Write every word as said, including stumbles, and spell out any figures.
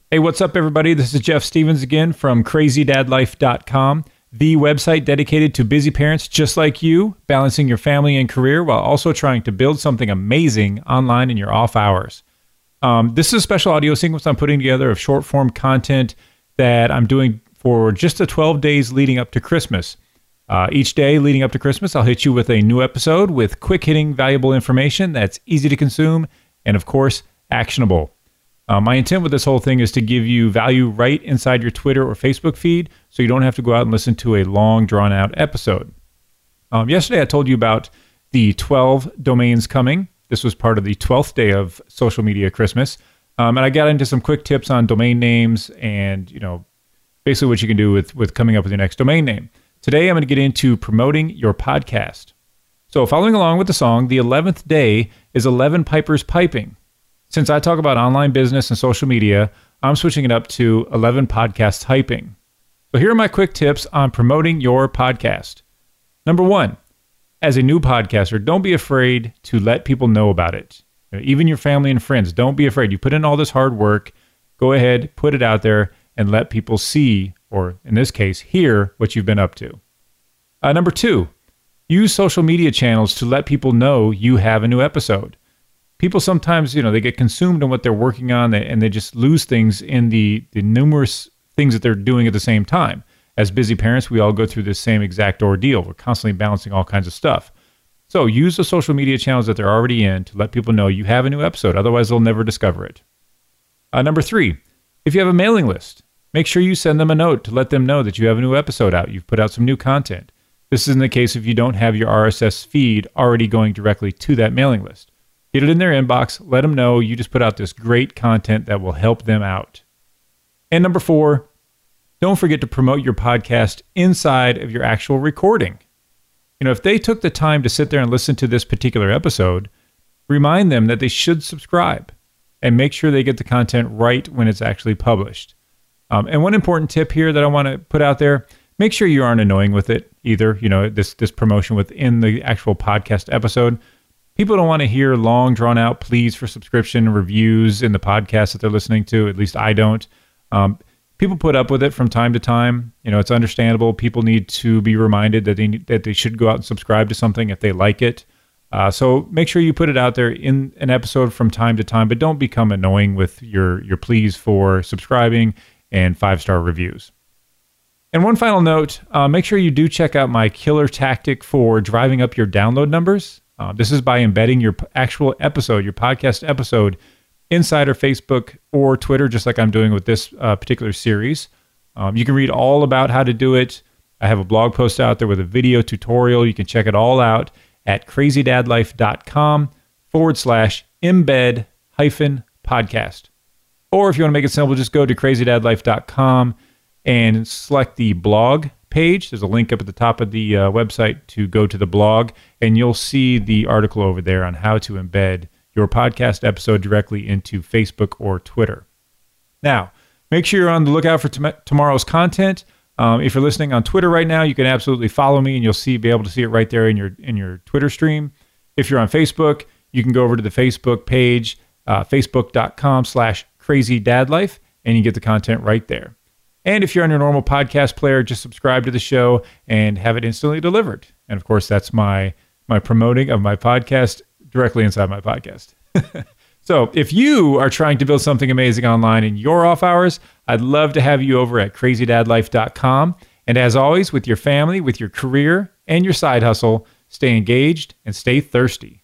Hey, what's up, everybody? This is Jeff Stevens again from crazy dad life dot com, the website dedicated to busy parents just like you, balancing your family and career while also trying to build something amazing online in your off hours. Um, this is a special audio sequence I'm putting together of short-form content that I'm doing for just the twelve days leading up to Christmas. Uh, each day leading up to Christmas, I'll hit you with a new episode with quick-hitting, valuable information that's easy to consume and, of course, actionable. Uh, my intent with this whole thing is to give you value right inside your Twitter or Facebook feed so you don't have to go out and listen to a long, drawn-out episode. Um, yesterday, I told you about the twelve domains coming. This was part of the twelfth day of Social Media Christmas. Um, and I got into some quick tips on domain names and, you know, basically what you can do with, with coming up with your next domain name. Today, I'm going to get into promoting your podcast. So following along with the song, the eleventh day is eleven Pipers Piping. Since I talk about online business and social media, I'm switching it up to eleven Podcasts Hyping. So here are my quick tips on promoting your podcast. Number one, as a new podcaster, don't be afraid to let people know about it. Even your family and friends, don't be afraid. You put in all this hard work, go ahead, put it out there, and let people see, or in this case, hear what you've been up to. Uh, number two, use social media channels to let people know you have a new episode. People sometimes, you know, they get consumed in what they're working on and they just lose things in the, the numerous things that they're doing at the same time. As busy parents, we all go through this same exact ordeal. We're constantly balancing all kinds of stuff. So use the social media channels that they're already in to let people know you have a new episode. Otherwise, they'll never discover it. Uh, number three, if you have a mailing list, make sure you send them a note to let them know that you have a new episode out. You've put out some new content. This is in the case if you don't have your R S S feed already going directly to that mailing list. Get it in their inbox. Let them know you just put out this great content that will help them out. And number four, don't forget to promote your podcast inside of your actual recording. You know, if they took the time to sit there and listen to this particular episode, remind them that they should subscribe and make sure they get the content right when it's actually published. Um, and one important tip here that I want to put out there, make sure you aren't annoying with it either. You know, this, this promotion within the actual podcast episode. People don't want to hear long, drawn-out pleas for subscription reviews in the podcast that they're listening to. At least I don't. Um, people put up with it from time to time. You know, it's understandable. People need to be reminded that they need, that they should go out and subscribe to something if they like it. Uh, so make sure you put it out there in an episode from time to time, but don't become annoying with your, your pleas for subscribing and five-star reviews. And one final note, uh, make sure you do check out my killer tactic for driving up your download numbers. Uh, this is by embedding your p- actual episode, your podcast episode, inside our Facebook or Twitter, just like I'm doing with this uh, particular series. Um, you can read all about how to do it. I have a blog post out there with a video tutorial. You can check it all out at crazy dad life dot com forward slash embed hyphen podcast. Or if you want to make it simple, just go to crazy dad life dot com and select the blog page. There's a link up at the top of the uh, website to go to the blog, and you'll see the article over there on how to embed your podcast episode directly into Facebook or Twitter. Now, make sure you're on the lookout for tom- tomorrow's content. Um, if you're listening on Twitter right now, you can absolutely follow me, and you'll see be able to see it right there in your in your Twitter stream. If you're on Facebook, you can go over to the Facebook page, uh, facebook.com slash crazydadlife, and you get the content right there. And if you're on your normal podcast player, just subscribe to the show and have it instantly delivered. And of course, that's my my promoting of my podcast directly inside my podcast. So if you are trying to build something amazing online in your off hours, I'd love to have you over at crazy dad life dot com. And as always, with your family, with your career, and your side hustle, stay engaged and stay thirsty.